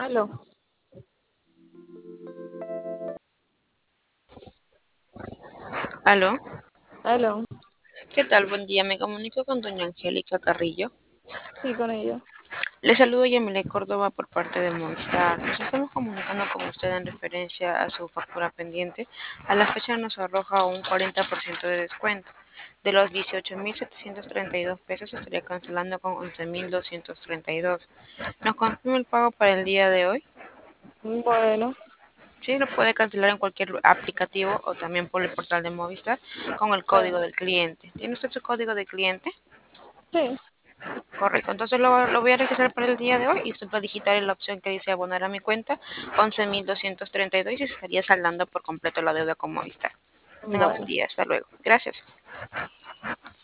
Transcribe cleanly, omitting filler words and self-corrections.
Aló, Aló, aló, ¿qué tal? Buen día, me comunico con doña Angélica Carrillo. sí, con ella. Le saludo Yamile Córdoba por parte de Movistar. Nos estamos comunicando con usted en referencia a su factura pendiente. A la fecha nos arroja un 40% de descuento. De los 18.732 pesos estaría cancelando con 11.232. ¿Nos confirma el pago para el día de hoy? Bueno, Sí, lo puede cancelar en cualquier aplicativo o también por el portal de Movistar con el código bueno, del cliente. ¿Tiene usted su código de cliente? sí, Correcto, entonces lo voy a registrar para el día de hoy y usted va a digitar en la opción que dice abonar a mi cuenta 11.232 y se estaría saldando por completo la deuda con Movistar. Tenga buen bueno. día, hasta luego. Gracias.